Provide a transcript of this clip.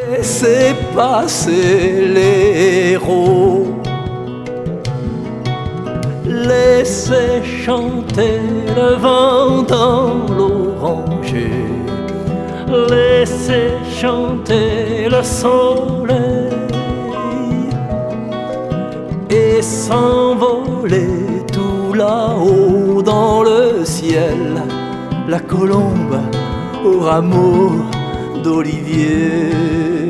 Laissez passer les héros, laissez chanter le vent dans l'oranger, laissez chanter le soleil et s'envoler tout là-haut dans le ciel, la colombe au rameau d'olivier.